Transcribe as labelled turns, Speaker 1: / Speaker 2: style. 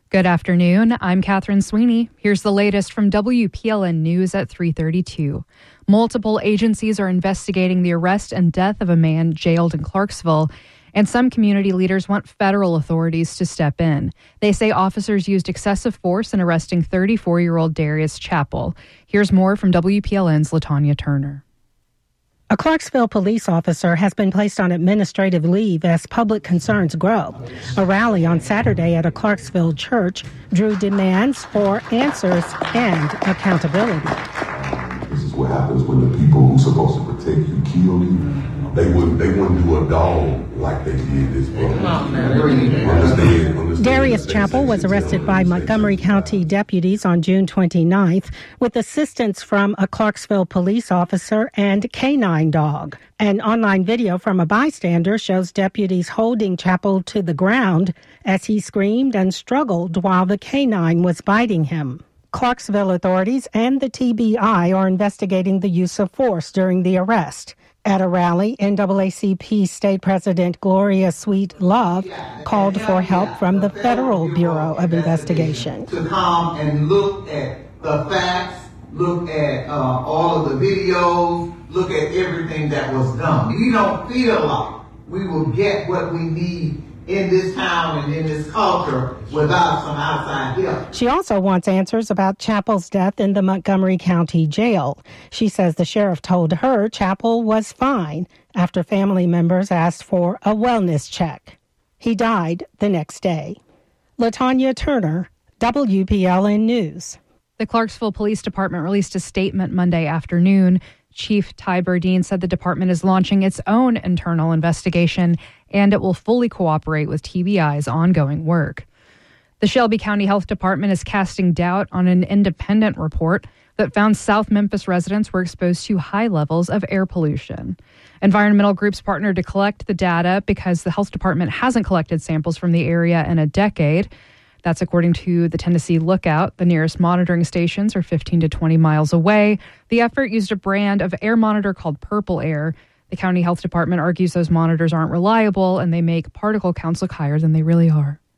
Speaker 1: Good afternoon. I'm Catherine Sweeney. Here's the latest from WPLN News at 3:32. Multiple agencies are investigating the arrest and death of a man jailed in Clarksville, and some community leaders want federal authorities to step in. They say officers used excessive force in arresting 34-year-old Darius Chappell. Here's more from WPLN's LaTanya Turner.
Speaker 2: A Clarksville police officer has been placed on administrative leave as public concerns grow. A rally on Saturday at a Clarksville church drew demands for answers and accountability.
Speaker 3: This is what happens when the people who are supposed to protect you kill you. They wouldn't do a dog like they did this brother.
Speaker 2: Darius Chappell was arrested by Montgomery County deputies on June 29th with assistance from a Clarksville police officer and canine dog. An online video from a bystander shows deputies holding Chappell to the ground as he screamed and struggled while the canine was biting him. Clarksville authorities and the TBI are investigating the use of force during the arrest. At a rally, NAACP State President Gloria Sweet Love called for help from the Federal Bureau of Investigation.
Speaker 4: To come and look at the facts, look at all of the videos, look at everything that was done. We don't feel like we will get what we need in this town and in this culture without some outside help.
Speaker 2: She also wants answers about Chappell's death in the Montgomery County Jail. She says the sheriff told her Chappell was fine after family members asked for a wellness check. He died the next day. LaTanya Turner, WPLN News.
Speaker 1: The Clarksville Police Department released a statement Monday afternoon. Chief Ty Burdine said the department is launching its own internal investigation and it will fully cooperate with TBI's ongoing work. The Shelby County Health Department is casting doubt on an independent report that found South Memphis residents were exposed to high levels of air pollution. Environmental groups partnered to collect the data because the health department hasn't collected samples from the area in a decade. That's according to the Tennessee Lookout. The nearest monitoring stations are 15 to 20 miles away. The effort used a brand of air monitor called Purple Air. The county health department argues those monitors aren't reliable and they make particle counts look higher than they really are.